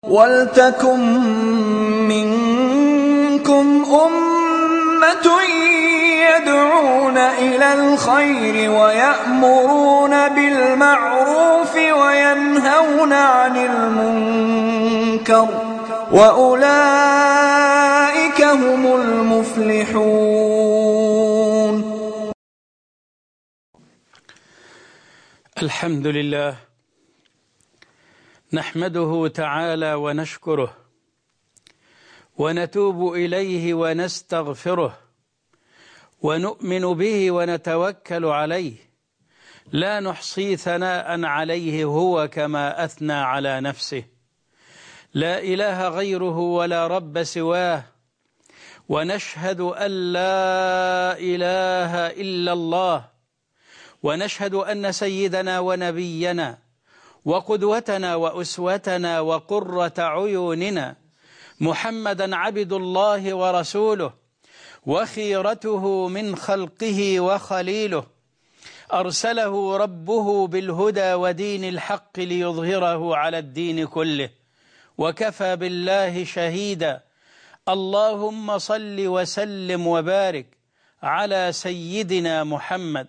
وَلْتَكُن مِّنكُمْ أُمَّةٌ يَدْعُونَ إِلَى الْخَيْرِ وَيَأْمُرُونَ بِالْمَعْرُوفِ وَيَنْهَوْنَ عَنِ الْمُنكَرِ ۚ وَأُولَٰئِكَ هُمُ الْمُفْلِحُونَ. الحمد لله نحمده تعالى ونشكره ونتوب إليه ونستغفره ونؤمن به ونتوكل عليه، لا نحصي ثناء عليه هو كما أثنى على نفسه، لا إله غيره ولا رب سواه، ونشهد أن لا إله إلا الله، ونشهد أن سيدنا ونبينا وقدوتنا وأسوتنا وقرة عيوننا محمدا عبد الله ورسوله وخيرته من خلقه وخليله، أرسله ربه بالهدى ودين الحق ليظهره على الدين كله، وكفى بالله شهيدا. اللهم صل وسلم وبارك على سيدنا محمد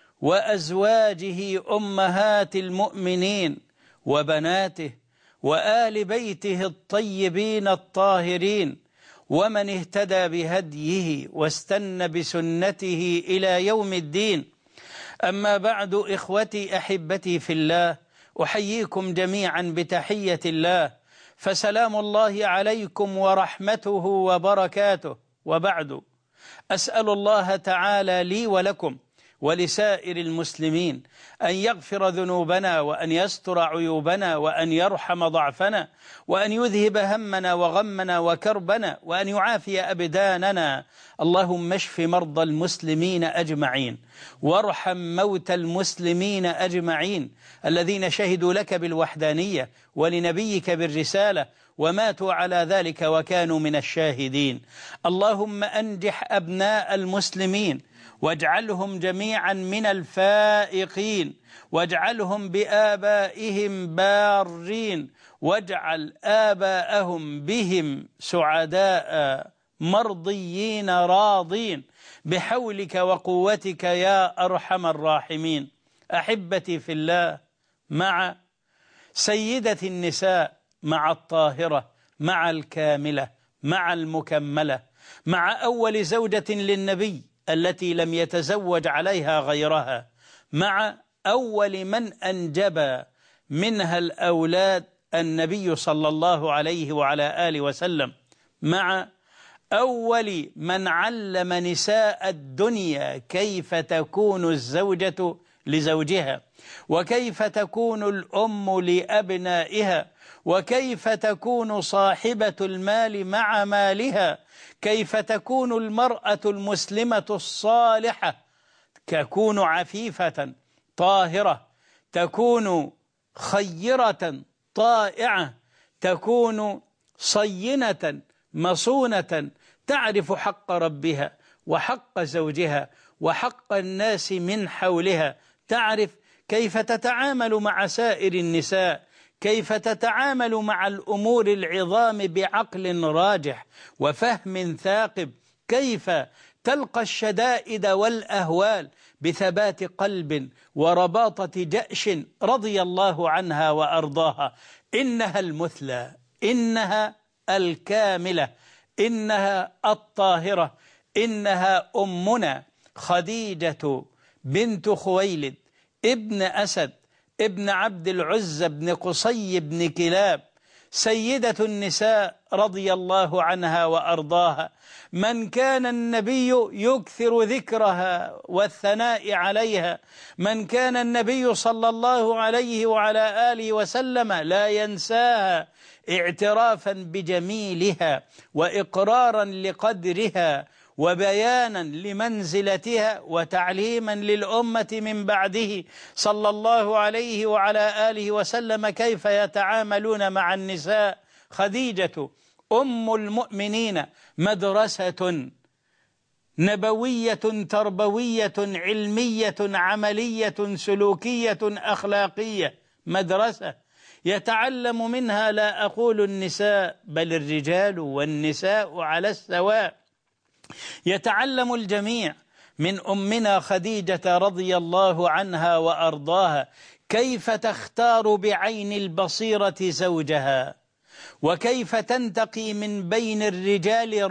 وأزواجه أمهات المؤمنين وبناته وآل بيته الطيبين الطاهرين، ومن اهتدى بهديه واستنى بسنته إلى يوم الدين. أما بعد، إخوتي أحبتي في الله، أحييكم جميعا بتحية الله، فسلام الله عليكم ورحمته وبركاته. وبعد، أسأل الله تعالى لي ولكم ولسائر المسلمين أن يغفر ذنوبنا وأن يستر عيوبنا وأن يرحم ضعفنا وأن يذهب همنا وغمنا وكربنا وأن يعافي أبداننا. اللهم اشف مرضى المسلمين أجمعين، وارحم موتى المسلمين أجمعين الذين شهدوا لك بالوحدانية ولنبيك بالرسالة وماتوا على ذلك وكانوا من الشاهدين. اللهم أنجح أبناء المسلمين واجعلهم جميعا من الفائقين، واجعلهم بآبائهم بارين، واجعل آباءهم بهم سعداء مرضيين راضين بحولك وقوتك يا أرحم الراحمين. أحبتي في الله، مع سيدة النساء، مع الطاهرة، مع الكاملة، مع المكملة، مع أول زوجة للنبي التي لم يتزوج عليها غيرها، مع أول من أنجب منها الأولاد النبي صلى الله عليه وعلى آله وسلم، مع أول من علم نساء الدنيا كيف تكون الزوجة لزوجها، وكيف تكون الأم لأبنائها، وكيف تكون صاحبة المال مع مالها، كيف تكون المرأة المسلمة الصالحة، تكون عفيفة طاهرة، تكون خيرة طائعة، تكون صينة مصونة، تعرف حق ربها وحق زوجها وحق الناس من حولها، تعرف كيف تتعامل مع سائر النساء، كيف تتعامل مع الأمور العظام بعقل راجح وفهم ثاقب، كيف تلقى الشدائد والأهوال بثبات قلب ورباطة جأش، رضي الله عنها وأرضاها. إنها المثلى، إنها الكاملة، إنها الطاهرة، إنها أمنا خديجة بنت خويلد ابن أسد ابن عبد العزى بن قصي بن كلاب، سيدة النساء رضي الله عنها وأرضاها، من كان النبي يكثر ذكرها والثناء عليها، من كان النبي صلى الله عليه وعلى آله وسلم لا ينساها، اعترافا بجميلها وإقرارا لقدرها وبيانا لمنزلتها وتعليما للأمة من بعده صلى الله عليه وعلى آله وسلم كيف يتعاملون مع النساء. خديجة أم المؤمنين مدرسة نبوية تربوية علمية عملية سلوكية أخلاقية، مدرسة يتعلم منها لا أقول النساء بل الرجال والنساء على السواء. يتعلم الجميع من أمنا خديجة رضي الله عنها وأرضاها كيف تختار بعين البصيرة زوجها، وكيف تنتقي من بين الرجال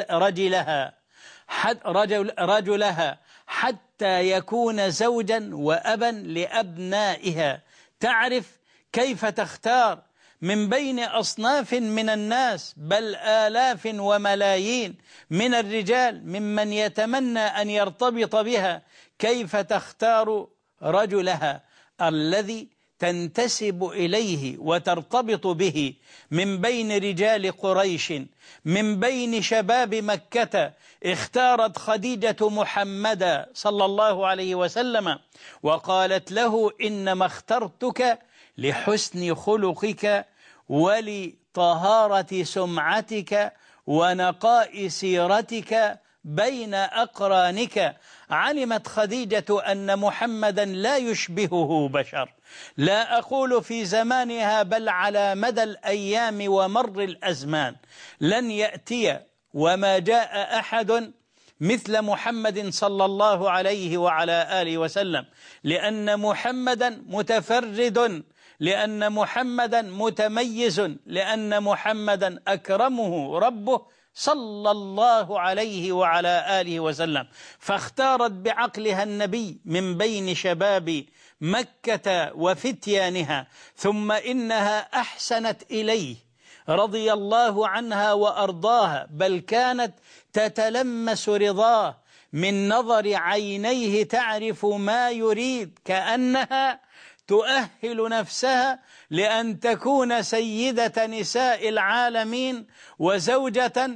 رجلها حتى يكون زوجا وأبا لأبنائها. تعرف كيف تختار من بين أصناف من الناس بل آلاف وملايين من الرجال ممن يتمنى أن يرتبط بها، كيف تختار رجلها الذي تنتسب إليه وترتبط به من بين رجال قريش، من بين شباب مكة. اختارت خديجة محمدا صلى الله عليه وسلم وقالت له: إنما اخترتك لحسن خلقك ولطهارة سمعتك ونقاء سيرتك بين أقرانك. علمت خديجة أن محمدا لا يشبهه بشر، لا أقول في زمانها بل على مدى الأيام ومر الأزمان لن يأتي وما جاء أحد مثل محمد صلى الله عليه وعلى آله وسلم، لأن محمدا متفرد، لأن محمدا متميز، لأن محمدا أكرمه ربه صلى الله عليه وعلى آله وسلم. فاختارت بعقلها النبي من بين شباب مكة وفتيانها، ثم إنها أحسنت إليه رضي الله عنها وأرضاها، بل كانت تتلمس رضاه من نظر عينيه، تعرف ما يريد، كأنها تؤهل نفسها لأن تكون سيدة نساء العالمين وزوجة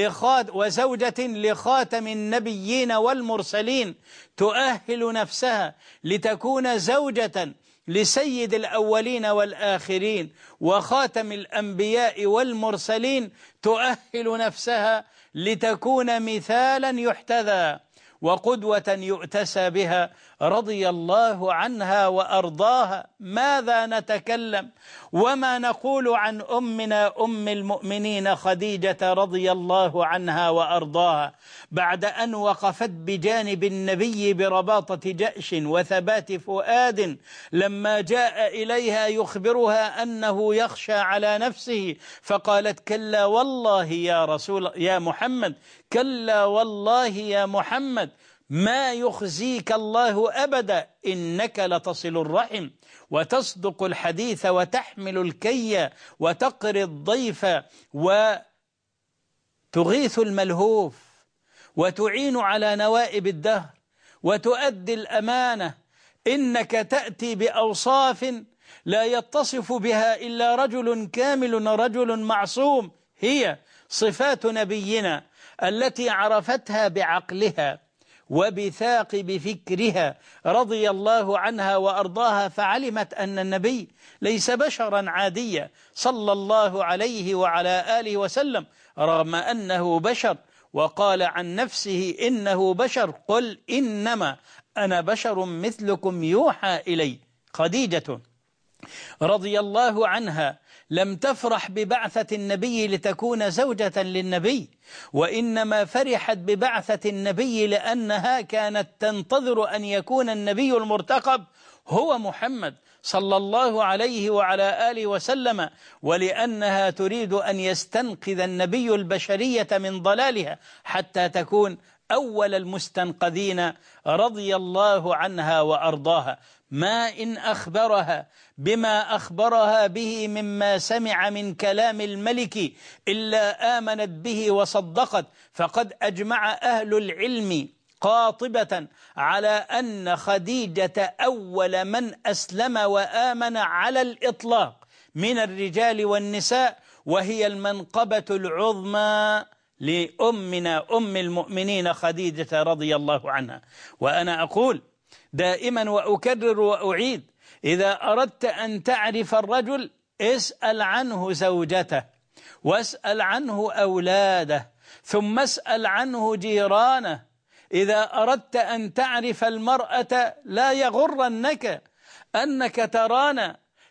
لخاتم النبيين والمرسلين، تؤهل نفسها لتكون زوجة لسيد الأولين والآخرين وخاتم الأنبياء والمرسلين، تؤهل نفسها لتكون مثالا يحتذى وقدوة يؤتسى بها رضي الله عنها وأرضاها. ماذا نتكلم وما نقول عن أمنا أم المؤمنين خديجة رضي الله عنها وأرضاها بعد أن وقفت بجانب النبي برباطة جأش وثبات فؤاد، لما جاء إليها يخبرها أنه يخشى على نفسه فقالت: كلا والله يا محمد، كلا والله يا محمد، ما يخزيك الله أبدا، إنك لتصل الرحم وتصدق الحديث وتحمل الكي وتقري الضيف وتغيث الملهوف وتعين على نوائب الدهر وتؤدي الأمانة. إنك تأتي بأوصاف لا يتصف بها إلا رجل كامل، رجل معصوم، هي صفات نبينا التي عرفتها بعقلها وبثاقب فكرها رضي الله عنها وأرضاها، فعلمت أن النبي ليس بشرا عاديا صلى الله عليه وعلى آله وسلم، رغم أنه بشر، وقال عن نفسه إنه بشر: قل إنما أنا بشر مثلكم يوحى إلي. خديجة رضي الله عنها لم تفرح ببعثة النبي لتكون زوجة للنبي، وإنما فرحت ببعثة النبي لأنها كانت تنتظر أن يكون النبي المرتقب هو محمد صلى الله عليه وعلى آله وسلم، ولأنها تريد أن يستنقذ النبي البشرية من ضلالها حتى تكون أول المستنقذين رضي الله عنها وأرضاها. ما إن أخبرها بما أخبرها به مما سمع من كلام الملك إلا آمنت به وصدقت، فقد أجمع أهل العلم قاطبة على أن خديجة أول من أسلم وآمن على الإطلاق من الرجال والنساء، وهي المنقبة العظمى لأمنا أم المؤمنين خديجة رضي الله عنها. وأنا أقول دائما وأكرر وأعيد: إذا أردت أن تعرف الرجل اسأل عنه زوجته، واسأل عنه أولاده، ثم اسأل عنه جيرانه. إذا أردت أن تعرف المرأة لا يغرنك أنك ترانا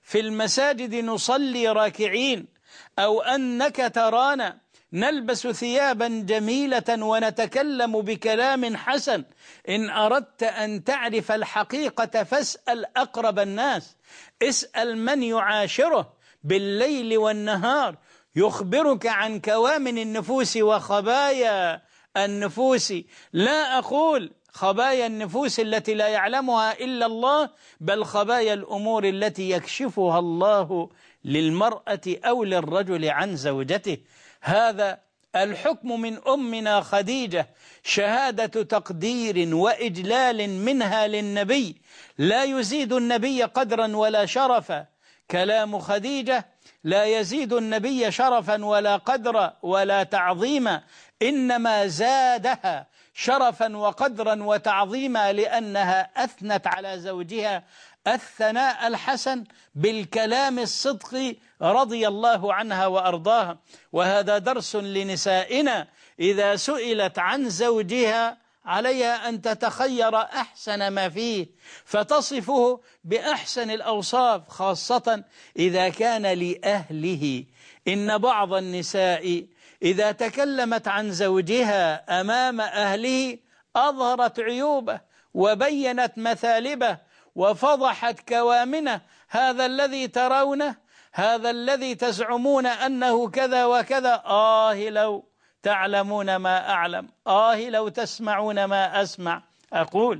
في المساجد نصلي راكعين، أو أنك ترانا نلبس ثيابا جميلة ونتكلم بكلام حسن، إن أردت أن تعرف الحقيقة فاسأل أقرب الناس، اسأل من يعاشره بالليل والنهار، يخبرك عن كوامن النفوس وخبايا النفوس. لا أقول خبايا النفوس التي لا يعلمها إلا الله، بل خبايا الأمور التي يكشفها الله للمرأة أو للرجل عن زوجته. هذا الحكم من أمنا خديجة، شهادة تقدير وإجلال منها للنبي، لا يزيد النبي قدرا ولا شرفا. كلام خديجة لا يزيد النبي شرفا ولا قدرا ولا تعظيما، إنما زادها شرفا وقدرا وتعظيما، لأنها أثنت على زوجها الثناء الحسن بالكلام الصدق رضي الله عنها وأرضاها. وهذا درس لنسائنا، إذا سئلت عن زوجها عليها أن تتخير أحسن ما فيه فتصفه بأحسن الأوصاف، خاصة إذا كان لأهله. إن بعض النساء إذا تكلمت عن زوجها أمام أهله أظهرت عيوبه وبينت مثالبه وفضحت كوامنه. هذا الذي ترونه، هذا الذي تزعمون أنه كذا وكذا، لو تعلمون ما أعلم، لو تسمعون ما أسمع. أقول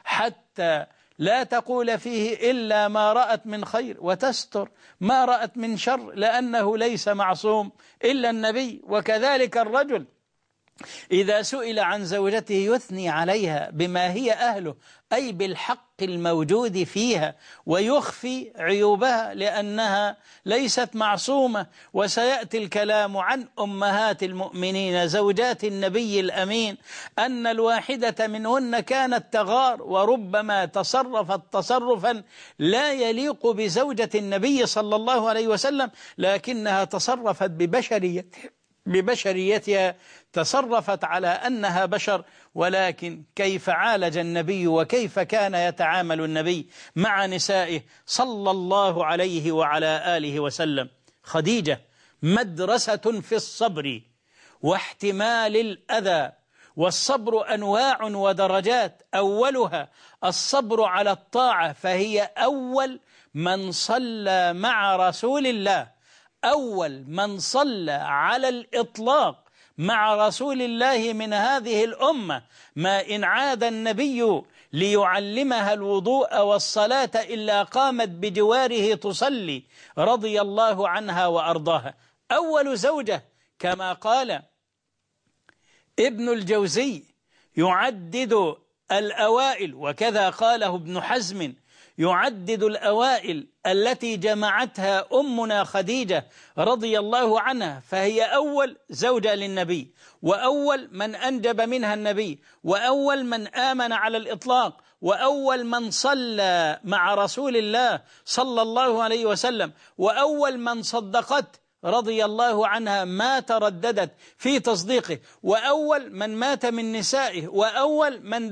حتى لا تقول فيه إلا ما رأت من خير، وتستر ما رأت من شر، لأنه ليس معصوم إلا النبي. وكذلك الرجل إذا سئل عن زوجته يثني عليها بما هي أهله، أي بالحق الموجود فيها، ويخفي عيوبها لأنها ليست معصومة. وسيأتي الكلام عن أمهات المؤمنين زوجات النبي الأمين، أن الواحدة منهن كانت تغار وربما تصرفت تصرفا لا يليق بزوجة النبي صلى الله عليه وسلم، لكنها تصرفت ببشريتها، تصرفت على أنها بشر. ولكن كيف عالج النبي وكيف كان يتعامل النبي مع نسائه صلى الله عليه وعلى آله وسلم؟ خديجة مدرسة في الصبر واحتمال الأذى، والصبر أنواع ودرجات. أولها الصبر على الطاعة، فهي أول من صلى مع رسول الله، أول من صلى على الإطلاق مع رسول الله من هذه الأمة، ما إن عاد النبي ليعلمها الوضوء والصلاة إلا قامت بجواره تصلي رضي الله عنها وأرضاها. أول زوجة كما قال ابن الجوزي يعدد الأوائل، وكذا قاله ابن حزم، يعدد الأوائل التي جمعتها أمنا خديجة رضي الله عنها، فهي أول زوجة للنبي، وأول من أنجب منها النبي، وأول من آمن على الإطلاق، وأول من صلى مع رسول الله صلى الله عليه وسلم، وأول من صدقت رضي الله عنها ما ترددت في تصديقه، وأول من مات من نسائه، وأول من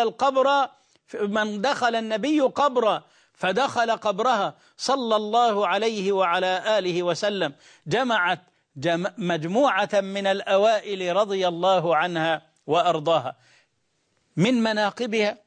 دخل النبي قبره فدخل قبرها صلى الله عليه وعلى آله وسلم. جمعت مجموعة من الأوائل رضي الله عنها وأرضاها. من مناقبها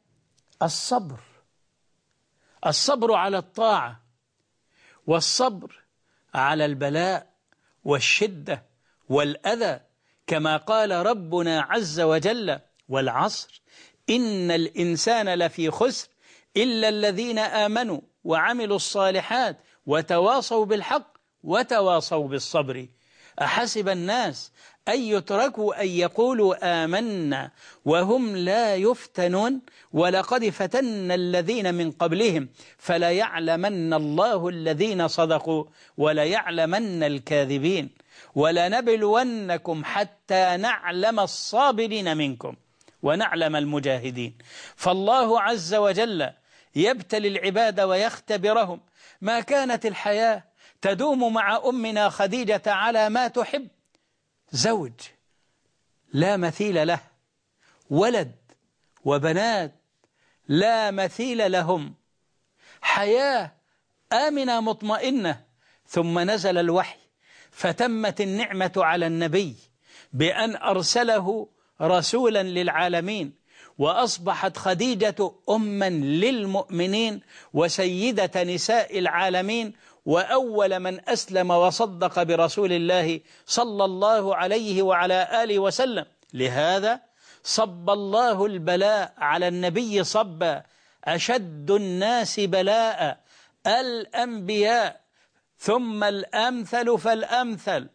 الصبر على الطاعة، والصبر على البلاء والشدة والأذى، كما قال ربنا عز وجل: والعصر إن الإنسان لفي خسر إلا الذين آمنوا وعملوا الصالحات وتواصوا بالحق وتواصوا بالصبر. أحسب الناس أن يتركوا أن يقولوا آمنا وهم لا يفتنون ولقد فتنا الذين من قبلهم فليعلمن الله الذين صدقوا وليعلمن الكاذبين ولنبلونكم حتى نعلم الصابرين منكم ونعلم المجاهدين. فالله عز وجل يبتلي العباد ويختبرهم. ما كانت الحياة تدوم مع أمنا خديجة على ما تحب: زوج لا مثيل له، ولد وبنات لا مثيل لهم، حياة آمنة مطمئنة. ثم نزل الوحي فتمت النعمة على النبي بأن أرسله رسولا للعالمين، وأصبحت خديجة أما للمؤمنين وسيدة نساء العالمين، وأول من أسلم وصدق برسول الله صلى الله عليه وعلى آله وسلم. لهذا صب الله البلاء على النبي صبا، أشد الناس بلاء الأنبياء ثم الأمثل فالأمثل.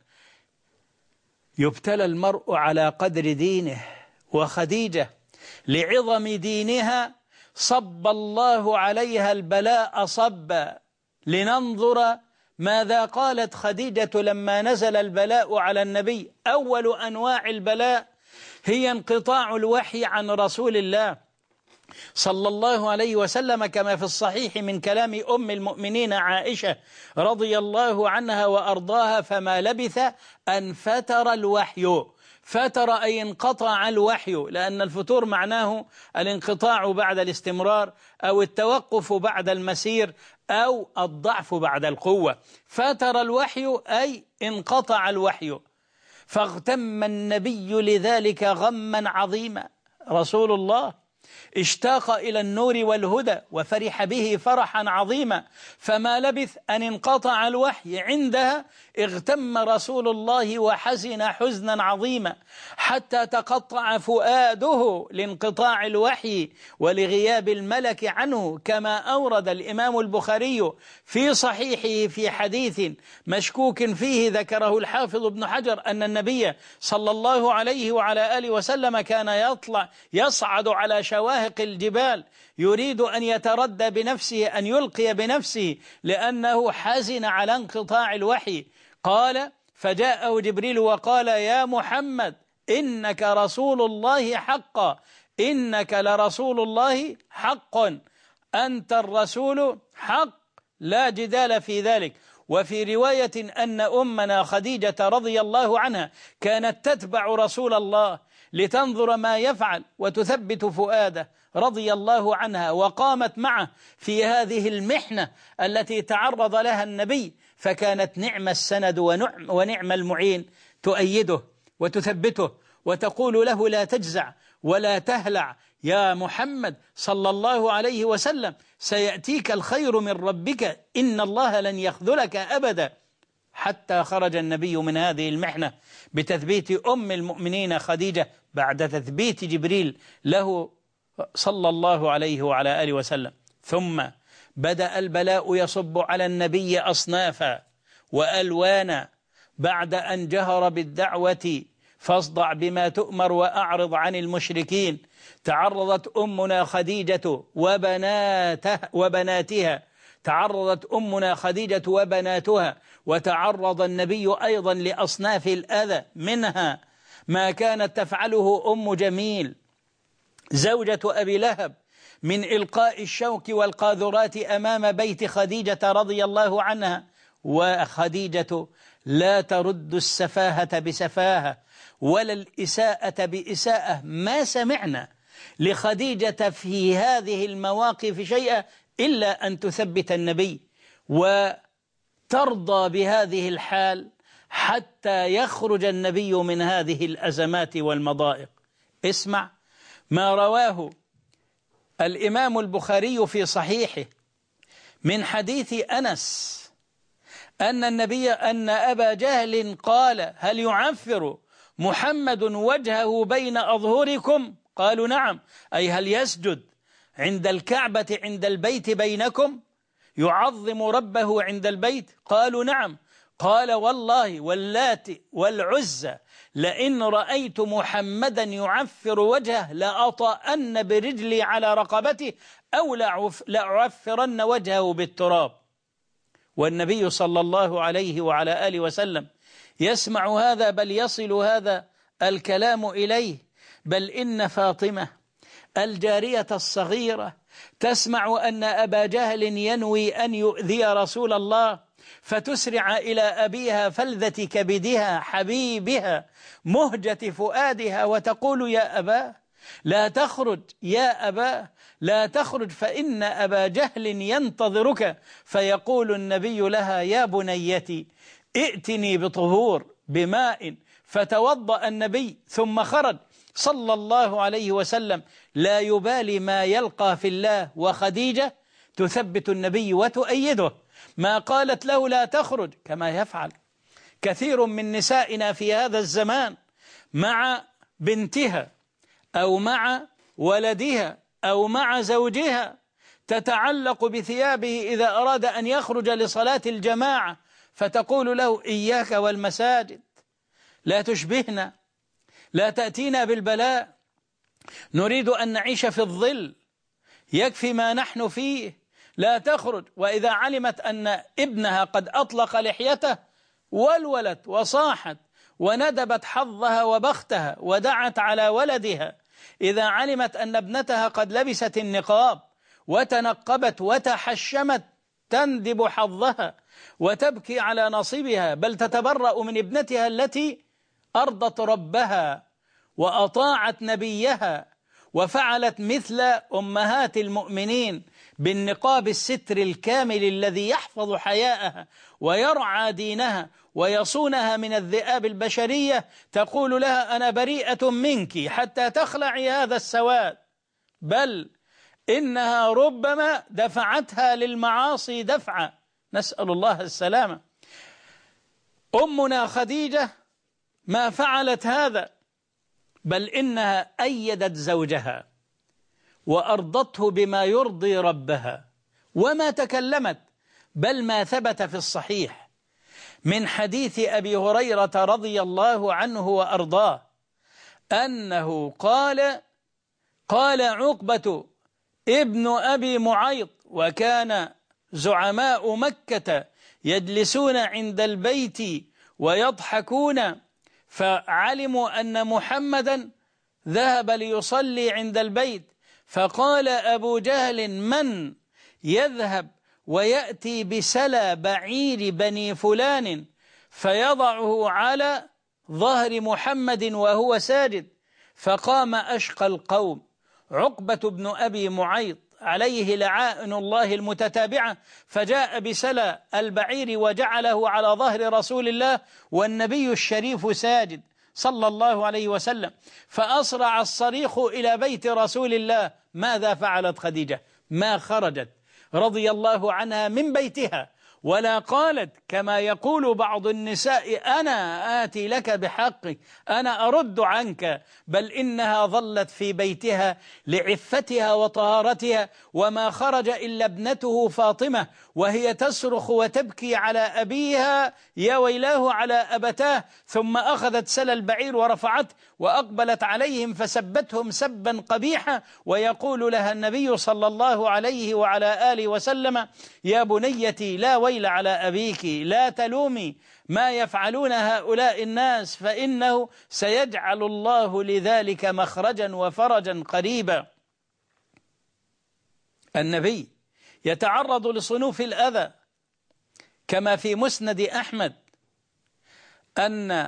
يبتلى المرء على قدر دينه، وخديجة لعظم دينها صب الله عليها البلاء صبا. لننظر ماذا قالت خديجة لما نزل البلاء على النبي. أول أنواع البلاء هي انقطاع الوحي عن رسول الله صلى الله عليه وسلم، كما في الصحيح من كلام أم المؤمنين عائشة رضي الله عنها وأرضاها: فما لبث أن فتر الوحي. فتر أي انقطع الوحي، لأن الفتور معناه الانقطاع بعد الاستمرار أو التوقف بعد المسير أو الضعف بعد القوة. فتر الوحي أي انقطع الوحي، فاغتم النبي لذلك غما عظيما. رسول الله اشتاق إلى النور والهدى وفرح به فرحا عظيما، فما لبث أن انقطع الوحي عندها. اغتم رسول الله وحزن حزنا عظيما حتى تقطع فؤاده لانقطاع الوحي ولغياب الملك عنه، كما أورد الإمام البخاري في صحيحه في حديث مشكوك فيه ذكره الحافظ ابن حجر أن النبي صلى الله عليه وعلى آله وسلم كان يصعد على شواهق الجبال يريد أن يتردى بنفسه، أن يلقي بنفسه، لأنه حزن على انقطاع الوحي. قال: فجاءه جبريل وقال: يا محمد إنك رسول الله حقا، إنك لرسول الله حق، أنت الرسول حق، لا جدال في ذلك. وفي رواية أن أمنا خديجة رضي الله عنها كانت تتبع رسول الله لتنظر ما يفعل وتثبت فؤاده رضي الله عنها، وقامت معه في هذه المحنة التي تعرض لها النبي، فكانت نعم السند ونعم المعين، تؤيده وتثبته وتقول له: لا تجزع ولا تهلع يا محمد صلى الله عليه وسلم، سيأتيك الخير من ربك، إن الله لن يخذلك أبدا. حتى خرج النبي من هذه المحنة بتثبيت أم المؤمنين خديجة بعد تثبيت جبريل له صلى الله عليه وعلى آله وسلم. ثم بدأ البلاء يصب على النبي أصنافا وألوانا بعد أن جهر بالدعوة: فاصدع بما تؤمر وأعرض عن المشركين. تعرضت أمنا خديجة وبناتها وتعرض النبي أيضا لأصناف الأذى، منها ما كانت تفعله أم جميل زوجة أبي لهب من إلقاء الشوك والقاذورات أمام بيت خديجة رضي الله عنها. وخديجة لا ترد السفاهة بسفاهة ولا الإساءة بإساءة. ما سمعنا لخديجة في هذه المواقف شيئا إلا أن تثبت النبي وترضى بهذه الحال حتى يخرج النبي من هذه الأزمات والمضائق. اسمع ما رواه الإمام البخاري في صحيحه من حديث أنس أن أبا جهل قال: هل يعفر محمد وجهه بين أظهركم؟ قالوا: نعم، أي هل يسجد عند الكعبة عند البيت بينكم، يعظم ربه عند البيت؟ قالوا: نعم. قال: والله واللات والعزى لئن رأيت محمدا يعفر وجهه لأطأن برجلي على رقبته أو لأعفرن وجهه بالتراب. والنبي صلى الله عليه وعلى آله وسلم يسمع هذا، بل يصل هذا الكلام إليه، بل إن فاطمة الجارية الصغيرة تسمع أن أبا جهل ينوي أن يؤذي رسول الله، فتسرع إلى أبيها فلذة كبدها حبيبها مهجة فؤادها وتقول: يا أبا لا تخرج يا أباه، لا تخرج فإن أبا جهل ينتظرك. فيقول النبي لها: يا بنيتي ائتني بطهور بماء، فتوضأ النبي ثم خرج صلى الله عليه وسلم لا يبالي ما يلقى في الله، وخديجة تثبت النبي وتؤيده، ما قالت له لا تخرج كما يفعل كثير من نسائنا في هذا الزمان مع بنتها أو مع ولدها أو مع زوجها، تتعلق بثيابه إذا أراد أن يخرج لصلاة الجماعة، فتقول له: إياك والمساجد، لا تشبهنا، لا تأتينا بالبلاء، نريد أن نعيش في الظل، يكفي ما نحن فيه، لا تخرج. وإذا علمت أن ابنها قد أطلق لحيته ولولت وصاحت وندبت حظها وبختها ودعت على ولدها، إذا علمت أن ابنتها قد لبست النقاب وتنقبت وتحشمت تندب حظها وتبكي على نصيبها، بل تتبرأ من ابنتها التي أرضت ربها وأطاعت نبيها وفعلت مثل أمهات المؤمنين بالنقاب الستر الكامل الذي يحفظ حياءها ويرعى دينها ويصونها من الذئاب البشرية، تقول لها: أنا بريئة منك حتى تخلعي هذا السواد، بل إنها ربما دفعتها للمعاصي دفعة، نسأل الله السلامة. أمنا خديجة ما فعلت هذا، بل إنها أيدت زوجها وأرضته بما يرضي ربها وما تكلمت، بل ما ثبت في الصحيح من حديث أبي هريرة رضي الله عنه وأرضاه أنه قال عقبة ابن أبي معيط، وكان زعماء مكة يجلسون عند البيت ويضحكون، فعلموا أن محمدا ذهب ليصلي عند البيت، فقال أبو جهل: من يذهب ويأتي بسلى بعير بني فلان فيضعه على ظهر محمد وهو ساجد؟ فقام أشقى القوم عقبة بن أبي معيط عليه لعائن الله المتتابعة، فجاء بسلى البعير وجعله على ظهر رسول الله والنبي الشريف ساجد صلى الله عليه وسلم، فأسرع الصريخ إلى بيت رسول الله. ماذا فعلت خديجة؟ ما خرجت رضي الله عنها من بيتها، ولا قالت كما يقول بعض النساء: أنا آتي لك بحقك، أنا أرد عنك، بل إنها ظلت في بيتها لعفتها وطهارتها، وما خرج إلا ابنته فاطمة وهي تصرخ وتبكي على أبيها: يا ويلاه على أبتاه، ثم أخذت سلى البعير ورفعته وأقبلت عليهم فسبتهم سبا قبيحا، ويقول لها النبي صلى الله عليه وعلى آله وسلم: يا بنيتي لا ويل على أبيك، لا تلومي ما يفعلون هؤلاء الناس، فإنه سيجعل الله لذلك مخرجا وفرجا قريبا. النبي يتعرض لصنوف الأذى، كما في مسند أحمد أن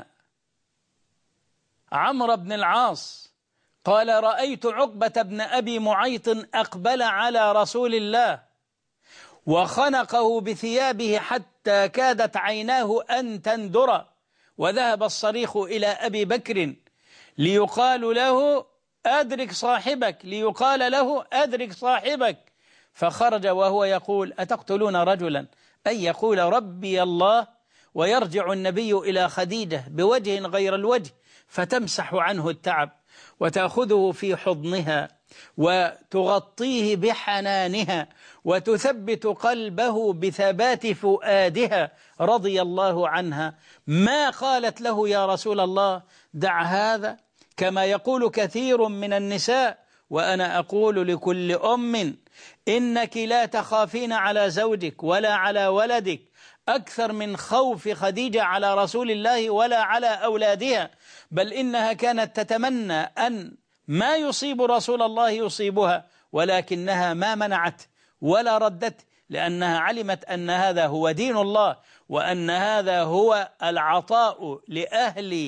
عمرو بن العاص قال: رأيت عقبة بن أبي معيط أقبل على رسول الله وخنقه بثيابه حتى كادت عيناه أن تندر، وذهب الصريخ إلى أبي بكر ليقال له: أدرك صاحبك، ليقال له: أدرك صاحبك، فخرج وهو يقول: أتقتلون رجلا أن يقول ربي الله؟ ويرجع النبي إلى خديجة بوجه غير الوجه فتمسح عنه التعب وتأخذه في حضنها وتغطيه بحنانها وتثبت قلبه بثبات فؤادها رضي الله عنها. ما قالت له: يا رسول الله دع هذا، كما يقول كثير من النساء. وأنا أقول لكل أم: إنك لا تخافين على زوجك ولا على ولدك أكثر من خوف خديجة على رسول الله ولا على أولادها، بل إنها كانت تتمنى أن ما يصيب رسول الله يصيبها، ولكنها ما منعت ولا ردت، لأنها علمت أن هذا هو دين الله، وأن هذا هو العطاء لأهل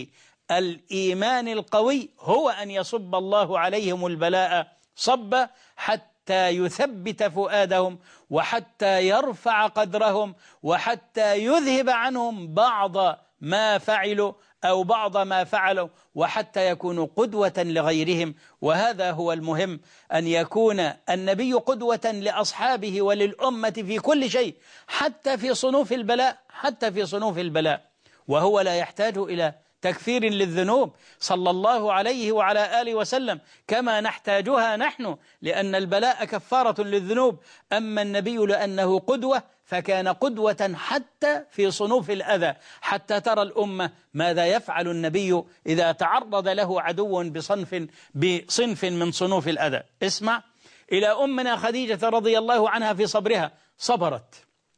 الإيمان القوي هو أن يصب الله عليهم البلاء صبا حتى يثبت فؤادهم، وحتى يرفع قدرهم، وحتى يذهب عنهم بعض ما فعلوا أو بعض ما فعلوا، وحتى يكونوا قدوة لغيرهم. وهذا هو المهم، أن يكون النبي قدوة لأصحابه وللأمة في كل شيء، حتى في صنوف البلاء، حتى في صنوف البلاء. وهو لا يحتاج إلى تكفير للذنوب صلى الله عليه وعلى آله وسلم كما نحتاجها نحن، لأن البلاء كفارة للذنوب. أما النبي لأنه قدوة فكان قدوة حتى في صنوف الأذى، حتى ترى الأمة ماذا يفعل النبي إذا تعرض له عدو بصنف من صنوف الأذى. اسمع إلى أمنا خديجة رضي الله عنها في صبرها. صبرت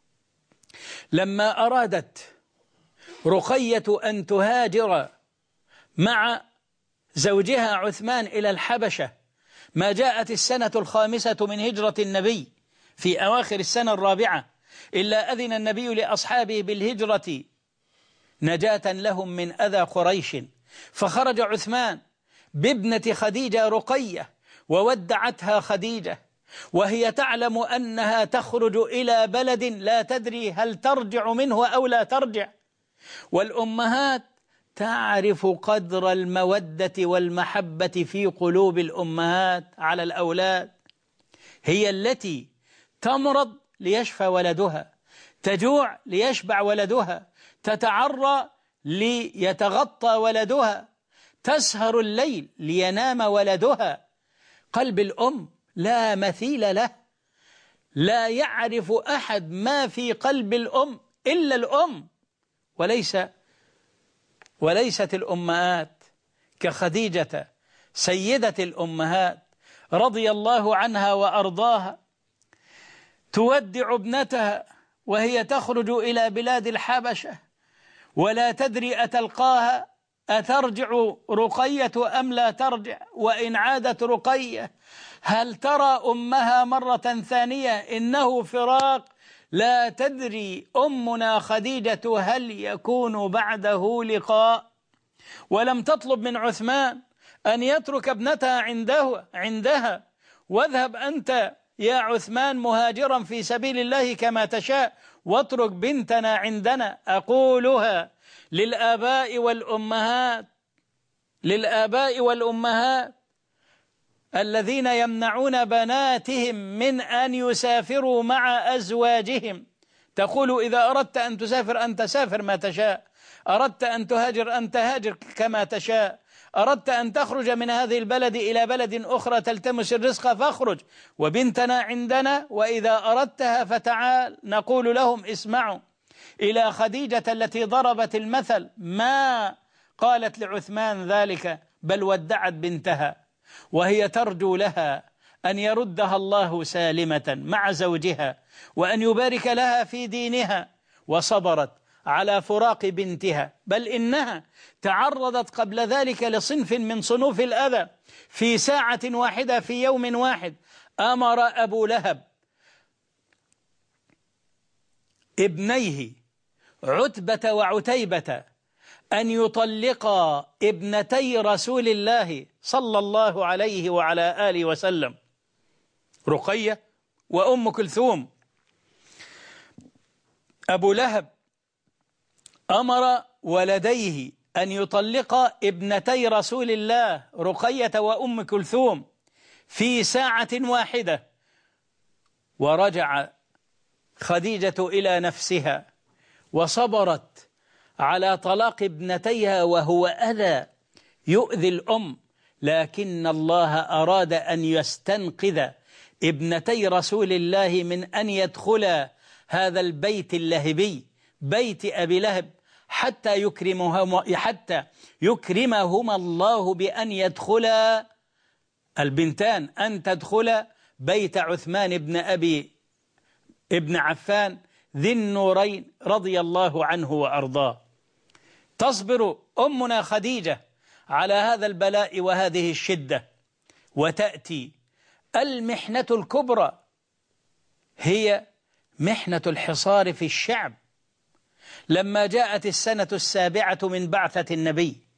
لما أرادت رقية أن تهاجر مع زوجها عثمان إلى الحبشة، ما جاءت السنة 5 من هجرة النبي في أواخر السنة 4 إلا أذن النبي لأصحابه بالهجرة نجاة لهم من أذى قريش. فخرج عثمان بابنة خديجة رقية، وودعتها خديجة وهي تعلم أنها تخرج إلى بلد لا تدري هل ترجع منه أو لا ترجع. والأمهات تعرف قدر المودة والمحبة في قلوب الأمهات على الأولاد. هي التي تمرض ليشفى ولدها، تجوع ليشبع ولدها، تتعرى ليتغطى ولدها، تسهر الليل لينام ولدها. قلب الأم لا مثيل له، لا يعرف أحد ما في قلب الأم إلا الأم. وليست الأمهات كخديجة سيدة الأمهات رضي الله عنها وأرضاها تودع ابنتها وهي تخرج إلى بلاد الحبشة ولا تدري أتلقاها أترجع رقية أم لا ترجع، وإن عادت رقية هل ترى أمها مرة ثانية، إنه فراق. لا تدري أمنا خديجة هل يكون بعده لقاء. ولم تطلب من عثمان أن يترك ابنتها عندها، واذهب أنت يا عثمان مهاجرا في سبيل الله كما تشاء، واترك بنتنا عندنا. أقولها للآباء والأمهات الذين يمنعون بناتهم من أن يسافروا مع أزواجهم. تقول إذا أردت أن تسافر أن تسافر ما تشاء، أردت أن تهاجر أن تهاجر كما تشاء، أردت أن تخرج من هذه البلد إلى بلد أخرى تلتمس الرزق فاخرج، وبنتنا عندنا، وإذا أردتها فتعال. نقول لهم اسمعوا إلى خديجة التي ضربت المثل، ما قالت لعثمان ذلك بل ودعت بنتها وهي ترجو لها أن يردها الله سالمة مع زوجها وأن يبارك لها في دينها، وصبرت على فراق بنتها. بل إنها تعرضت قبل ذلك لصنف من صنوف الأذى. في ساعة واحدة في يوم واحد أمر أبو لهب ابنيه عتبة وعتيبة أن يطلقا ابنتي رسول الله صلى الله عليه وعلى آله وسلم، رقية وأم كلثوم. أبو لهب أمر ولديه أن يطلقا ابنتي رسول الله رقية وأم كلثوم في ساعة واحدة. ورجع خديجة إلى نفسها وصبرت على طلاق ابنتيها وهو أذى يؤذي الأم، لكن الله أراد أن يستنقذ ابنتي رسول الله من أن يدخلا هذا البيت اللهبي بيت أبي لهب حتى يكرمهما الله بأن يدخلا البنتان، أن تدخل بيت عثمان ابن عفان ذي النورين رضي الله عنه وأرضاه. تصبر أمنا خديجة على هذا البلاء وهذه الشدة، وتأتي المحنة الكبرى هي محنة الحصار في الشعب. لما جاءت السنة 7 من بعثة النبي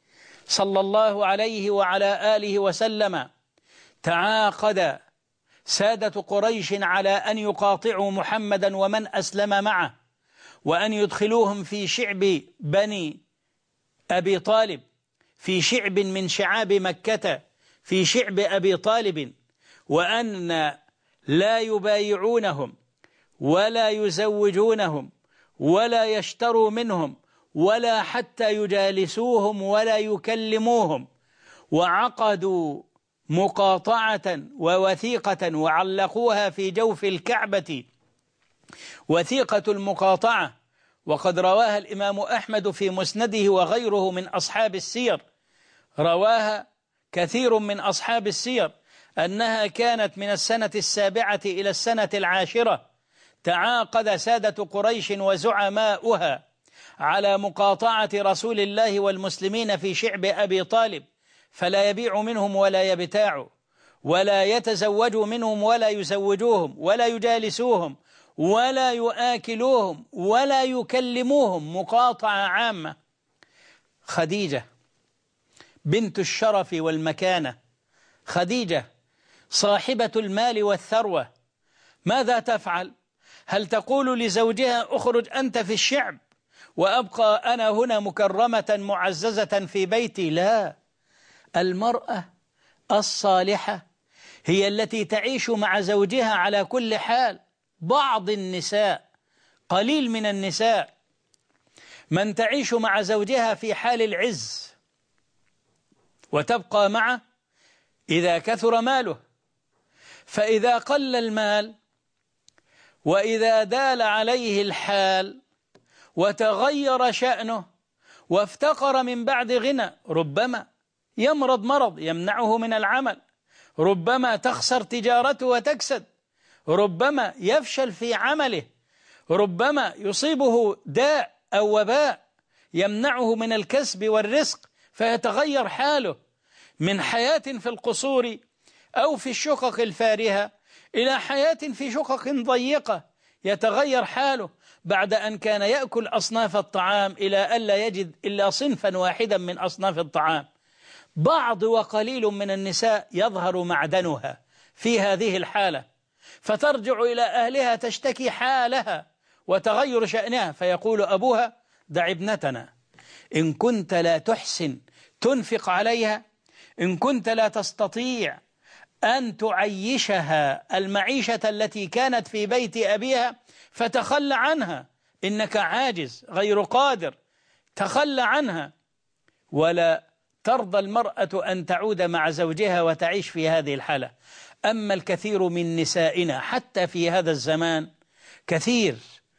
صلى الله عليه وعلى آله وسلم تعاقد سادة قريش على أن يقاطعوا محمدا ومن أسلم معه، وأن يدخلوهم في شعب بني أبي طالب، في شعب من شعاب مكة، في شعب أبي طالب، وأن لا يبايعونهم ولا يزوجونهم ولا يشتروا منهم ولا حتى يجالسوهم ولا يكلموهم. وعقدوا مقاطعة ووثيقة وعلقوها في جوف الكعبة، وثيقة المقاطعة، وقد رواها الإمام أحمد في مسنده وغيره من أصحاب السير، رواها كثير من أصحاب السير، أنها كانت من السنة 7 إلى السنة 10. تعاقد سادة قريش وزعماؤها على مقاطعة رسول الله والمسلمين في شعب أبي طالب، فلا يبيع منهم ولا يبتاع، ولا يتزوج منهم ولا يزوجوهم، ولا يجالسوهم، ولا يؤكلوهم، ولا يكلموهم، مقاطعة عامة. خديجة بنت الشرف والمكانة، خديجة صاحبة المال والثروة، ماذا تفعل؟ هل تقول لزوجها اخرج أنت في الشعب وأبقى أنا هنا مكرمة معززة في بيتي؟ لا، المرأة الصالحة هي التي تعيش مع زوجها على كل حال. بعض النساء، قليل من النساء، من تعيش مع زوجها في حال العز وتبقى معه إذا كثر ماله، فإذا قل المال وإذا دال عليه الحال وتغير شأنه وافتقر من بعد غنى، ربما يمرض مرض يمنعه من العمل، ربما تخسر تجارته وتكسد، ربما يفشل في عمله، ربما يصيبه داء أو وباء يمنعه من الكسب والرزق، فيتغير حاله من حياة في القصور أو في الشقق الفارهة إلى حياة في شقق ضيقة، يتغير حاله بعد أن كان يأكل أصناف الطعام إلى ألا يجد إلا صنفا واحدا من أصناف الطعام. بعض وقليل من النساء يظهر معدنها في هذه الحالة، فترجع إلى أهلها تشتكي حالها وتغير شأنها، فيقول أبوها دع ابنتنا، إن كنت لا تحسن تنفق عليها، إن كنت لا تستطيع أن تعيشها المعيشة التي كانت في بيت أبيها فتخلى عنها، إنك عاجز غير قادر، تخلى عنها. ولا ترضى المرأة أن تعود مع زوجها وتعيش في هذه الحالة. أما الكثير من نسائنا حتى في هذا الزمان كثير،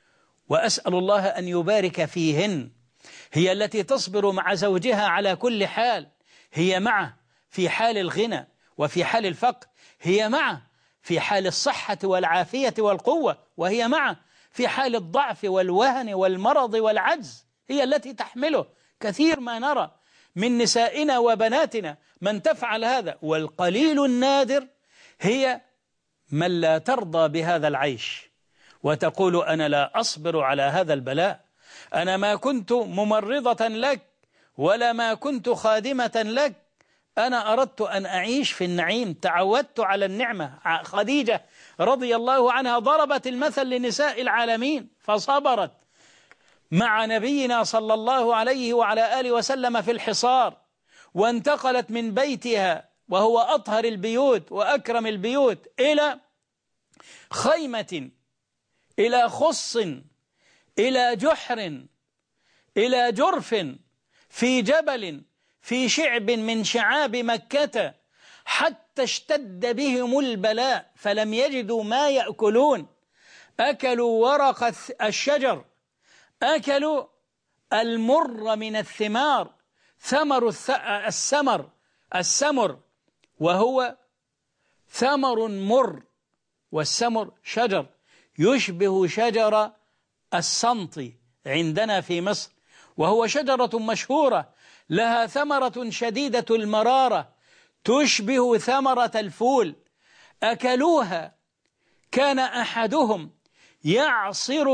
وأسأل الله أن يبارك فيهن، هي التي تصبر مع زوجها على كل حال، هي معه في حال الغنى وفي حال الفقر، هي معه في حال الصحة والعافية والقوة، وهي معه في حال الضعف والوهن والمرض والعجز، هي التي تحمله. كثير ما نرى من نسائنا وبناتنا من تفعل هذا، والقليل النادر هي من لا ترضى بهذا العيش وتقول أنا لا أصبر على هذا البلاء، أنا ما كنت ممرضة لك ولا ما كنت خادمة لك، أنا أردت أن أعيش في النعيم، تعودت على النعمة. خديجة رضي الله عنها ضربت المثل لنساء العالمين، فصبرت مع نبينا صلى الله عليه وعلى آله وسلم في الحصار، وانتقلت من بيتها وهو أطهر البيوت وأكرم البيوت إلى خيمة، إلى خص، إلى جحر، إلى جرف في جبل في شعب من شعاب مكة، حتى اشتد بهم البلاء فلم يجدوا ما يأكلون. أكلوا ورق الشجر، أكلوا المر من الثمار، ثمر السمر وهو ثمر مر، والسمر شجر يشبه شجر السنط عندنا في مصر، وهو شجرة مشهورة لها ثمرة شديدة المرارة تشبه ثمرة الفول. أكلوها، كان أحدهم يعصر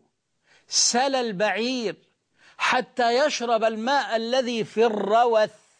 سل البعير حتى يشرب الماء الذي في الروث،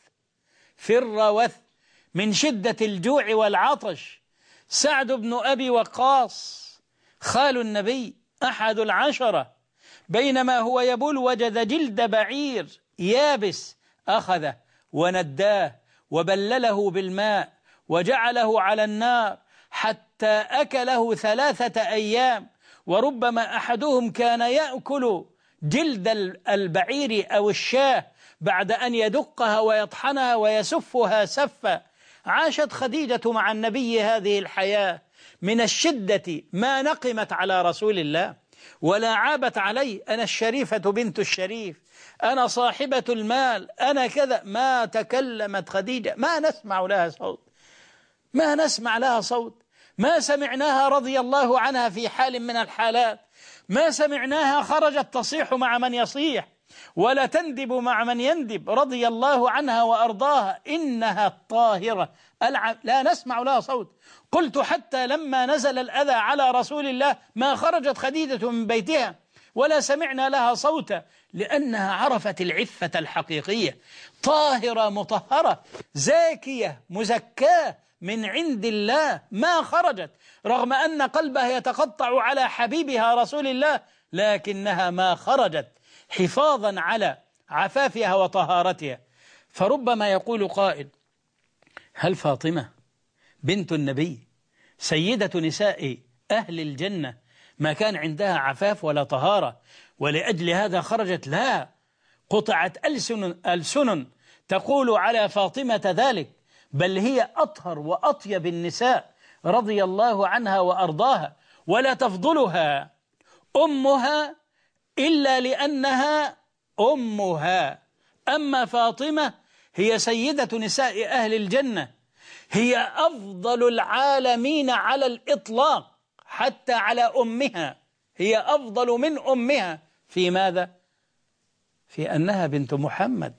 في الروث من شدة الجوع والعطش. سعد بن أبي وقاص خال النبي أحد العشرة بينما هو يبول وجد جلد بعير يابس، أخذه ونداه وبلله بالماء وجعله على النار حتى أكله 3 أيام، وربما أحدهم كان يأكل جلد البعير أو الشاة بعد أن يدقها ويطحنها ويسفها سفا. عاشت خديجة مع النبي هذه الحياة من الشدة ما نقمت على رسول الله ولا عابت عليه. أنا الشريفة بنت الشريف، أنا صاحبة المال، أنا كذا. ما تكلمت خديجة، ما نسمع لها صوت، ما نسمع لها صوت، ما سمعناها رضي الله عنها في حال من الحالات، ما سمعناها خرجت تصيح مع من يصيح ولا تندب مع من يندب، رضي الله عنها وأرضاها. إنها الطاهرة لا نسمع لها صوت. قلت حتى لما نزل الأذى على رسول الله ما خرجت خديجة من بيتها ولا سمعنا لها صوتا، لأنها عرفت العفة الحقيقية، طاهرة مطهرة زاكية مزكاة من عند الله، ما خرجت رغم أن قلبها يتقطع على حبيبها رسول الله، لكنها ما خرجت حفاظا على عفافها وطهارتها. فربما يقول قائل: هل فاطمة بنت النبي سيدة نساء أهل الجنة ما كان عندها عفاف ولا طهارة ولأجل هذا خرجت؟ لا، قطعت ألسن تقول على فاطمة ذلك، بل هي أطهر وأطيب النساء رضي الله عنها وأرضاها، ولا تفضلها أمها إلا لأنها أمها. أما فاطمة هي سيدة نساء أهل الجنة، هي أفضل العالمين على الإطلاق، حتى على أمها هي أفضل من أمها. في ماذا؟ في أنها بنت محمد.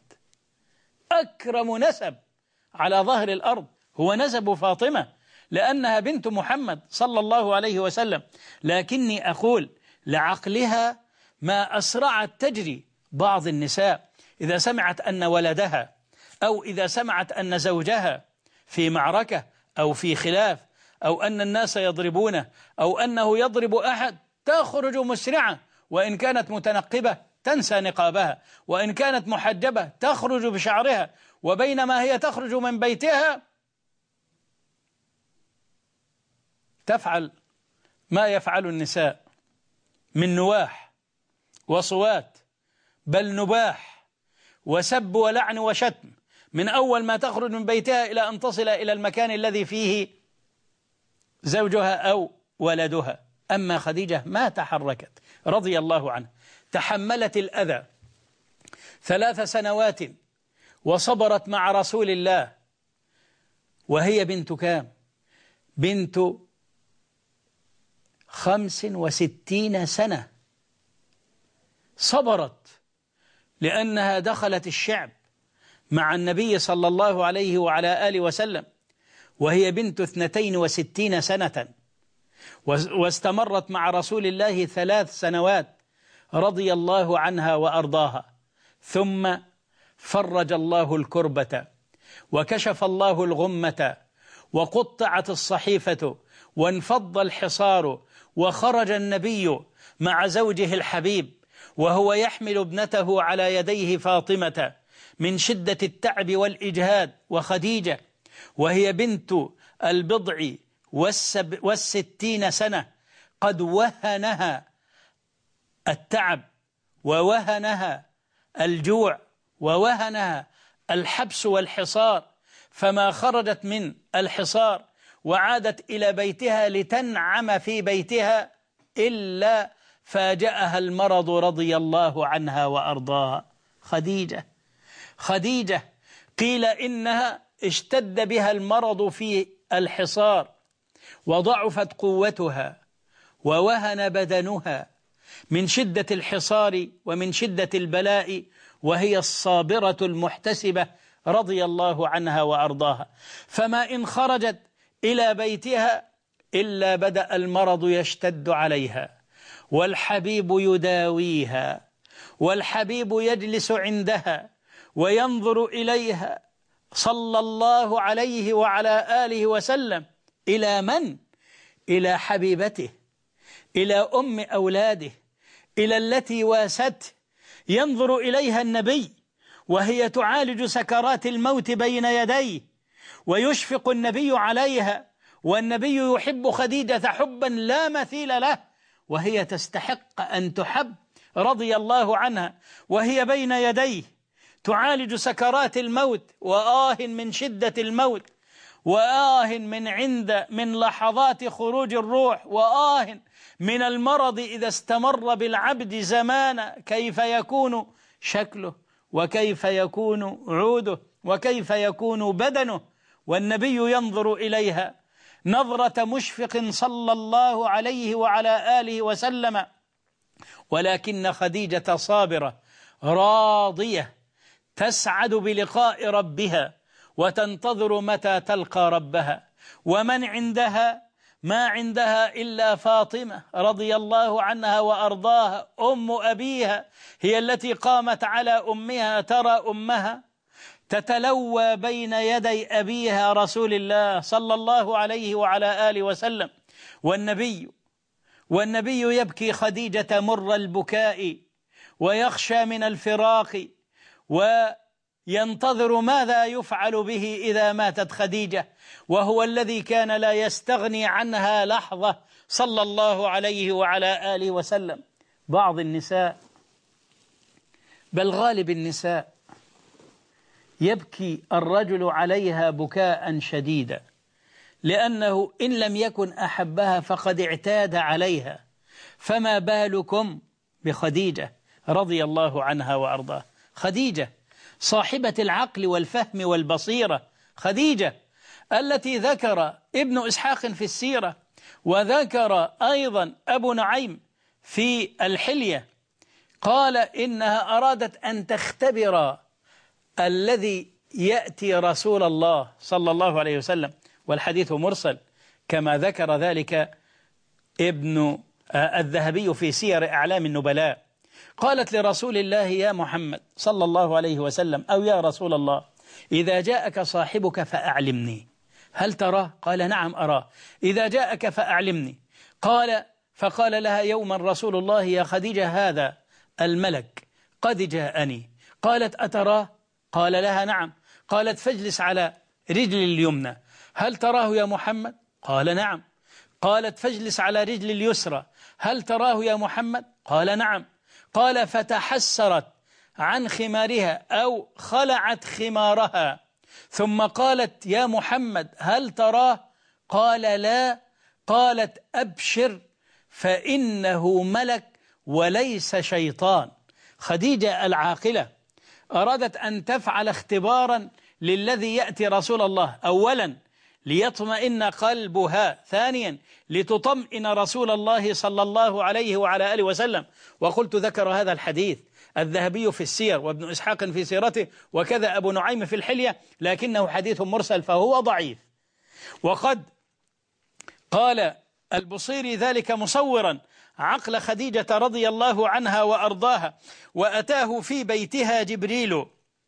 أكرم نسب على ظهر الأرض هو نسب فاطمة لأنها بنت محمد صلى الله عليه وسلم. لكني أقول لعقلها ما أسرعت تجري بعض النساء إذا سمعت أن ولدها أو إذا سمعت أن زوجها في معركة أو في خلاف أو أن الناس يضربونه أو أنه يضرب أحد، تخرج مسرعة، وإن كانت متنقبة تنسى نقابها، وإن كانت محجبة تخرج بشعرها، وبينما هي تخرج من بيتها تفعل ما يفعل النساء من نواح وصوات، بل نباح وسب ولعن وشتم من أول ما تخرج من بيتها إلى أن تصل إلى المكان الذي فيه زوجها أو ولدها. أما خديجة ما تحركت رضي الله عنها، تحملت الأذى 3 سنوات وصبرت مع رسول الله، وهي بنت كام؟ بنت 65 سنة. صبرت لأنها دخلت الشعب مع النبي صلى الله عليه وعلى آله وسلم وهي بنت 62 سنة، واستمرت مع رسول الله 3 سنوات رضي الله عنها وأرضاها. ثم فرج الله الكربة وكشف الله الغمة وقطعت الصحيفة وانفض الحصار، وخرج النبي مع زوجه الحبيب وهو يحمل ابنته على يديه فاطمة من شدة التعب والإجهاد، وخديجة وهي بنت 61 سنة قد وهنها التعب ووهنها الجوع ووهنها الحبس والحصار، فما خرجت من الحصار وعادت إلى بيتها لتنعم في بيتها إلا فاجأها المرض رضي الله عنها وأرضاها. خديجة قيل إنها اشتد بها المرض في الحصار وضعفت قوتها ووهن بدنها من شدة الحصار ومن شدة البلاء، وهي الصابرة المحتسبة رضي الله عنها وأرضاها. فما إن خرجت إلى بيتها إلا بدأ المرض يشتد عليها، والحبيب يداويها، والحبيب يجلس عندها وينظر إليها صلى الله عليه وعلى آله وسلم إلى من؟ إلى حبيبته، إلى أم أولاده، إلى التي واسته، ينظر إليها النبي وهي تعالج سكرات الموت بين يديه، ويشفق النبي عليها، والنبي يحب خديجة حبا لا مثيل له، وهي تستحق أن تحب رضي الله عنها، وهي بين يديه تعالج سكرات الموت، وآه من شدة الموت، وآه من لحظات خروج الروح، وآه من المرض إذا استمر بالعبد زمانا، كيف يكون شكله، وكيف يكون عوده، وكيف يكون بدنه، والنبي ينظر إليها نظرة مشفق صلى الله عليه وعلى آله وسلم. ولكن خديجة صابرة راضية تسعد بلقاء ربها وتنتظر متى تلقى ربها، ومن عندها ما عندها إلا فاطمة رضي الله عنها وأرضاها أم أبيها، هي التي قامت على أمها، ترى أمها تتلوى بين يدي أبيها رسول الله صلى الله عليه وعلى آله وسلم، والنبي يبكي خديجة مر البكاء ويخشى من الفراق، وينتظر ماذا يفعل به إذا ماتت خديجة، وهو الذي كان لا يستغني عنها لحظة صلى الله عليه وعلى آله وسلم. بعض النساء، بل غالب النساء، يبكي الرجل عليها بكاء شديدا، لأنه إن لم يكن أحبها فقد اعتاد عليها، فما بالكم بخديجة رضي الله عنها وأرضاها. خديجة صاحبة العقل والفهم والبصيرة، خديجة التي ذكر ابن إسحاق في السيرة، وذكر أيضا أبو نعيم في الحلية، قال إنها أرادت أن تختبر الذي يأتي رسول الله صلى الله عليه وسلم، والحديث مرسل كما ذكر ذلك ابن الذهبي في سير أعلام النبلاء. قالت لرسول الله يا محمد صلى الله عليه وسلم، أو يا رسول الله، إذا جاءك صاحبك فأعلمني، هل تراه؟ قال نعم أراه. إذا جاءك فأعلمني. فقال لها يوما رسول الله يا خديجة هذا الملك قد جاءني. قالت أتراه؟ قال لها نعم. قالت فاجلس على رجل اليمنى، هل تراه يا محمد؟ قال نعم. قالت فاجلس على رجل اليسرى، هل تراه يا محمد؟ قال نعم. قال فتحسرت عن خمارها أو خلعت خمارها، ثم قالت يا محمد هل تراه؟ قال لا. قالت أبشر فإنه ملك وليس شيطان. خديجة العاقلة أرادت أن تفعل اختبارا للذي يأتي رسول الله، أولا ليطمئن قلبها، ثانيا لتطمئن رسول الله صلى الله عليه وعلى آله وسلم. وقلت ذكر هذا الحديث الذهبي في السير، وابن إسحاق في سيرته، وكذا أبو نعيم في الحلية، لكنه حديث مرسل فهو ضعيف. وقد قال البصيري ذلك مصورا عقل خديجة رضي الله عنها وأرضاها، وأتاه في بيتها جبريل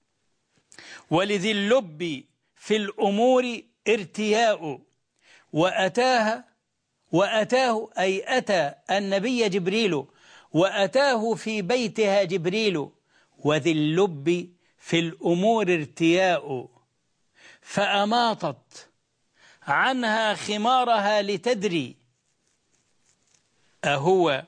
ولذي اللب في الأمور ارتياء. وأتاه أي أتى النبي جبريل، وأتاه في بيتها جبريل وذي اللب في الأمور ارتياء، فأماطت عنها خمارها لتدري أهو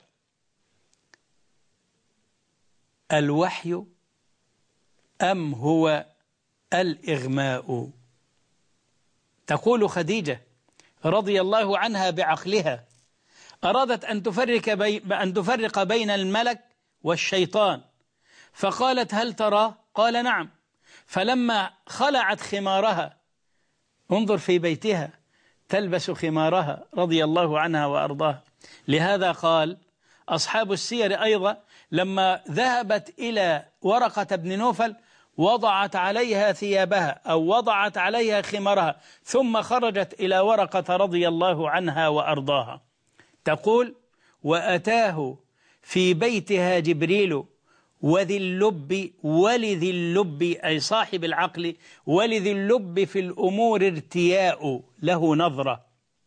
الوحي أم هو الإغماء. تقول خديجة رضي الله عنها بعقلها أرادت أن تفرق بين الملك والشيطان، فقالت هل ترى؟ قال نعم. فلما خلعت خمارها، انظر في بيتها تلبس خمارها رضي الله عنها وأرضاها. لهذا قال أصحاب السير أيضا لما ذهبت إلى ورقة بن نوفل وضعت عليها ثيابها أو وضعت عليها خمارها، ثم خرجت إلى ورقة رضي الله عنها وأرضاها. تقول وأتاه في بيتها جبريل وذي اللب ولذي اللب أي صاحب العقل ولذي اللب في الأمور ارتياء له نظرة،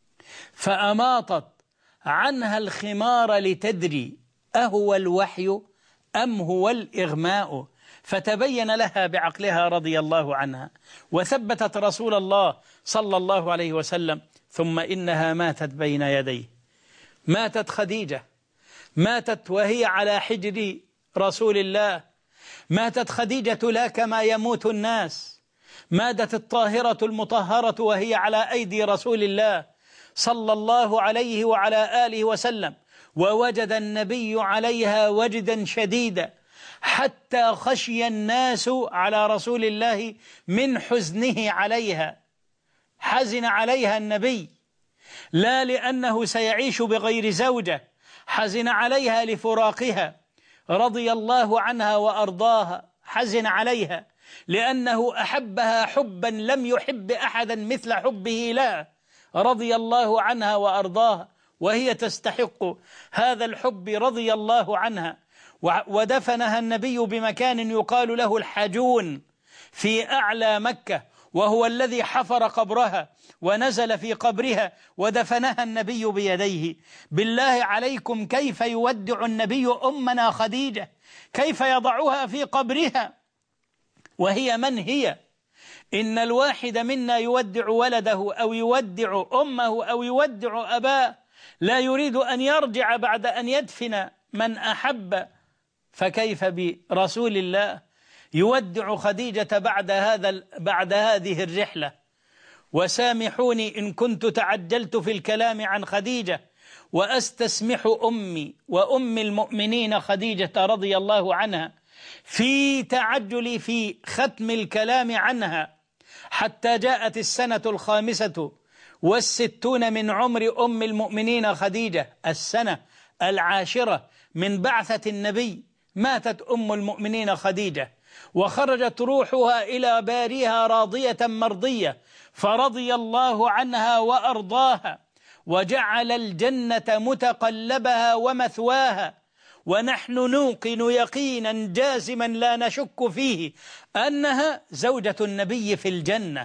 فأماطت عنها الخمار لتدري أهو الوحي أم هو الإغماء، فتبين لها بعقلها رضي الله عنها، وثبتت رسول الله صلى الله عليه وسلم، ثم إنها ماتت بين يديه. ماتت خديجة، ماتت وهي على حجر رسول الله، ماتت خديجة لا كما يموت الناس، ماتت الطاهرة المطهرة وهي على أيدي رسول الله صلى الله عليه وعلى آله وسلم، ووجد النبي عليها وجدا شديدا حتى خشي الناس على رسول الله من حزنه عليها. حزن عليها النبي لا لأنه سيعيش بغير زوجة، حزن عليها لفراقها رضي الله عنها وأرضاها، حزن عليها لأنه أحبها حبا لم يحب أحدا مثل حبه لها رضي الله عنها وأرضاها، وهي تستحق هذا الحب رضي الله عنها. ودفنها النبي بمكان يقال له الحجون في أعلى مكة، وهو الذي حفر قبرها ونزل في قبرها ودفنها النبي بيديه. بالله عليكم كيف يودع النبي أمنا خديجة؟ كيف يضعها في قبرها وهي من هي؟ إن الواحد منا يودع ولده أو يودع أمه أو يودع أباه لا يريد أن يرجع بعد أن يدفن من أحب، فكيف برسول الله يودع خديجة بعد هذه الرحلة؟ وسامحوني إن كنت تعجلت في الكلام عن خديجة، وأستسمح أمي وأم المؤمنين خديجة رضي الله عنها في تعجلي في ختم الكلام عنها، حتى جاءت السنة 65 من عمر أم المؤمنين خديجة، السنة 10 من بعثة النبي، ماتت أم المؤمنين خديجة وخرجت روحها إلى باريها راضية مرضية، فرضي الله عنها وأرضاها وجعل الجنة متقلبها ومثواها. ونحن نوقن يقينا جازما لا نشك فيه أنها زوجة النبي في الجنة،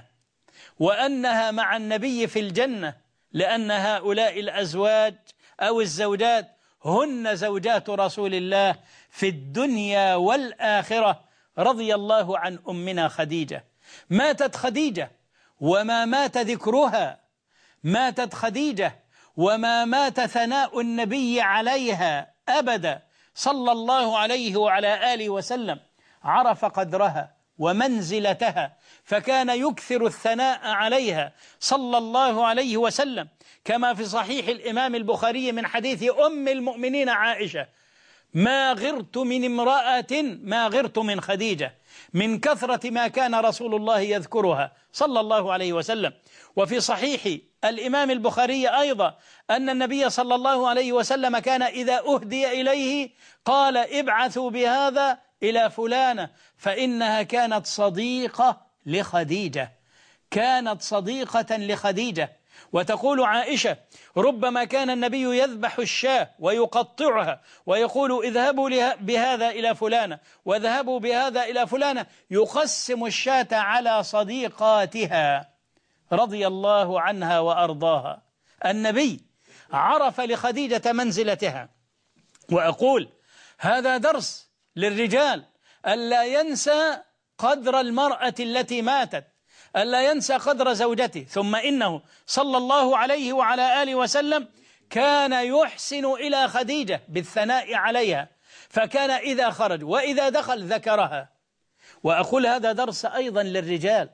وأنها مع النبي في الجنة، لأن هؤلاء الأزواج أو الزوجات هن زوجات رسول الله في الدنيا والآخرة رضي الله عن أمنا خديجة. ماتت خديجة وما مات ذكرها، ماتت خديجة وما مات ثناء النبي عليها أبدا صلى الله عليه وعلى آله وسلم، عرف قدرها ومنزلتها فكان يكثر الثناء عليها صلى الله عليه وسلم، كما في صحيح الإمام البخاري من حديث أم المؤمنين عائشة: ما غرت من امرأة ما غرت من خديجة، من كثرة ما كان رسول الله يذكرها صلى الله عليه وسلم. وفي صحيح الإمام البخاري أيضا أن النبي صلى الله عليه وسلم كان إذا أهدي إليه قال: ابعثوا بهذا إلى فلانة فإنها كانت صديقة لخديجة، كانت صديقة لخديجة. وتقول عائشة: ربما كان النبي يذبح الشاة ويقطعها ويقول: اذهبوا بهذا إلى فلانة واذهبوا بهذا إلى فلانة، يقسم الشاة على صديقاتها رضي الله عنها وأرضاها. النبي عرف لخديجة منزلتها. وأقول هذا درس للرجال ألا ينسى قدر المرأة التي ماتت، ألا ينسى قدر زوجته. ثم إنه صلى الله عليه وعلى آله وسلم كان يحسن إلى خديجة بالثناء عليها، فكان إذا خرج وإذا دخل ذكرها. وأقول هذا درس أيضا للرجال،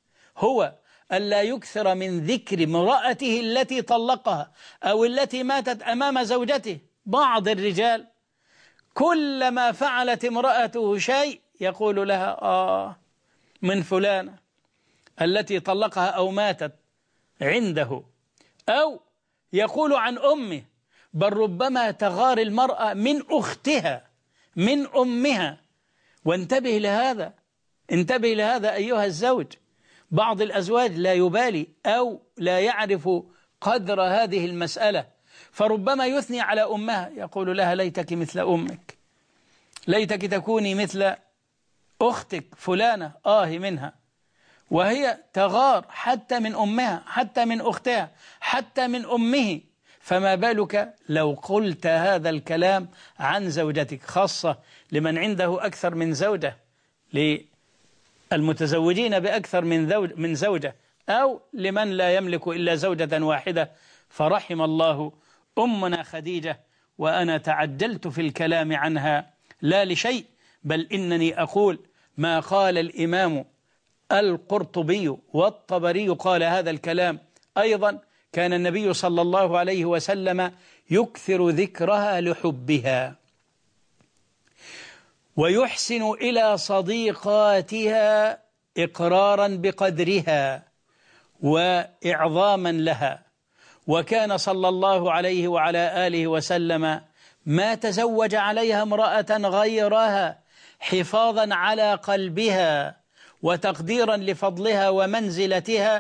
هو ألا يكثر من ذكر امرأته التي طلقها أو التي ماتت أمام زوجته. بعض الرجال كلما فعلت امرأته شيء يقول لها: من فلانة التي طلقها أو ماتت عنده، أو يقول عن أمه، بل ربما تغار المرأة من أختها من أمها. وانتبه لهذا، انتبه لهذا أيها الزوج. بعض الأزواج لا يبالي أو لا يعرف قدر هذه المسألة، فربما يثني على أمها، يقول لها: ليتك مثل أمك، ليتك تكوني مثل أختك فلانة منها، وهي تغار حتى من أمها، حتى من أختها، حتى من أمه، فما بالك لو قلت هذا الكلام عن زوجتك، خاصة لمن عنده أكثر من زوجة، للمتزوجين بأكثر من زوجة، أو لمن لا يملك إلا زوجة واحدة. فرحم الله أمنا خديجة، وأنا تعجلت في الكلام عنها لا لشيء، بل إنني أقول ما قال الإمام القرطبي والطبري قال هذا الكلام أيضا. كان النبي صلى الله عليه وسلم يكثر ذكرها لحبها، ويحسن إلى صديقاتها إقرارا بقدرها وإعظاما لها. وكان صلى الله عليه وعلى آله وسلم ما تزوج عليها امرأة غيرها حفاظا على قلبها وتقديرا لفضلها ومنزلتها،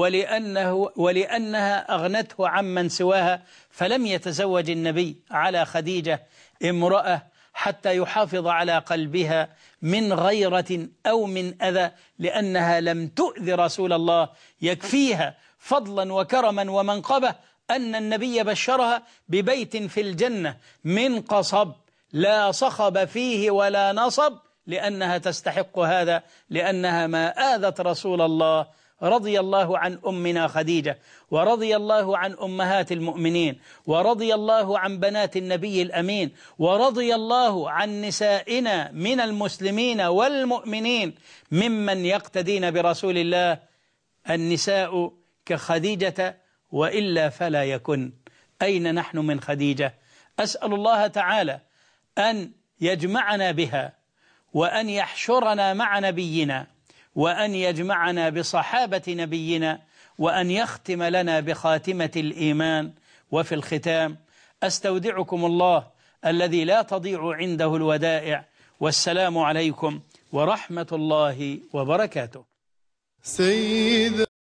ولأنها أغنته عمن سواها، فلم يتزوج النبي على خديجة امرأة حتى يحافظ على قلبها من غيرة أو من أذى، لأنها لم تؤذي رسول الله. يكفيها فضلا وكرما ومنقبة أن النبي بشرها ببيت في الجنة من قصب لا صخب فيه ولا نصب، لأنها تستحق هذا، لأنها ما آذت رسول الله. رضي الله عن أمنا خديجة، ورضي الله عن أمهات المؤمنين، ورضي الله عن بنات النبي الأمين، ورضي الله عن نسائنا من المسلمين والمؤمنين ممن يقتدين برسول الله. النساء كخديجة وإلا فلا يكن. أين نحن من خديجة؟ أسأل الله تعالى أن يجمعنا بها، وأن يحشرنا مع نبينا، وأن يجمعنا بصحابة نبينا، وأن يختم لنا بخاتمة الإيمان. وفي الختام أستودعكم الله الذي لا تضيع عنده الودائع، والسلام عليكم ورحمة الله وبركاته.